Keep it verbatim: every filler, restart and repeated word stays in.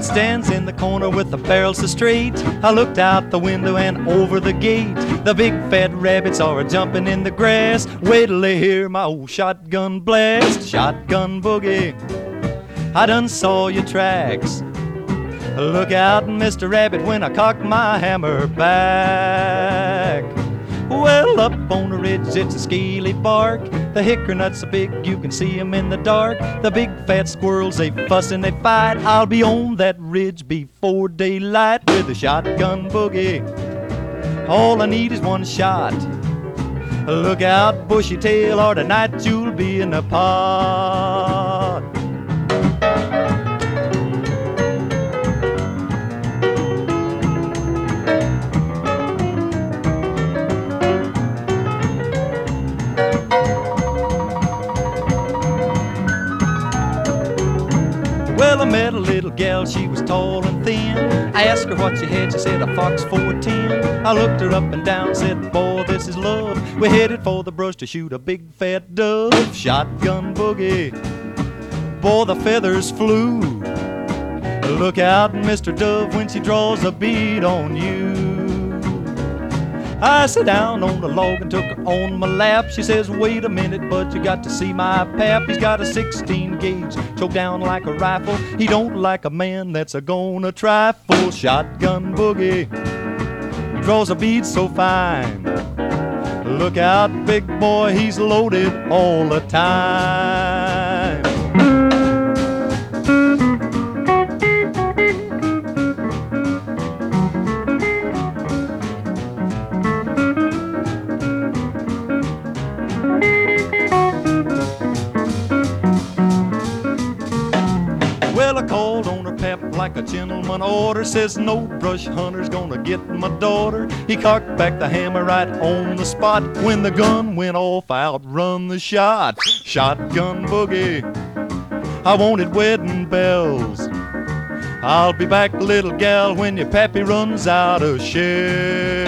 rabbit stands in the corner with the barrel so straight. I looked out the window and over the gate. The big fat rabbits are a-jumping in the grass. Wait till they hear my old shotgun blast. Shotgun boogie, I done saw your tracks. Look out, Mister Rabbit, when I cock my hammer back. Well, up on the ridge, it's a scaly bark. The hickory nuts are big, you can see 'em in the dark. The big fat squirrels, they fuss and they fight. I'll be on that ridge before daylight with a shotgun boogie. All I need is one shot. Look out, bushy tail, or tonight you'll be in a pot. Well, I met a little gal, she was tall and thin. I asked her what she had, she said a Fox four ten. I looked her up and down, said, boy, this is love. We headed for the brush to shoot a big fat dove. Shotgun boogie, boy, the feathers flew. Look out, Mister Dove, when she draws a bead on you. I sat down on the log and took her on my lap. She says, wait a minute, bud, you got to see my pap. He's got a sixteen gauge, choked down like a rifle. He don't like a man that's a-gonna trifle. Shotgun boogie, draws a bead so fine. Look out, big boy, he's loaded all the time. Well, I called on her pap like a gentleman order. Says no brush hunter's gonna get my daughter. He cocked back the hammer right on the spot. When the gun went off, I outrun the shot. Shotgun boogie, I wanted wedding bells. I'll be back, little gal, when your pappy runs out of shells.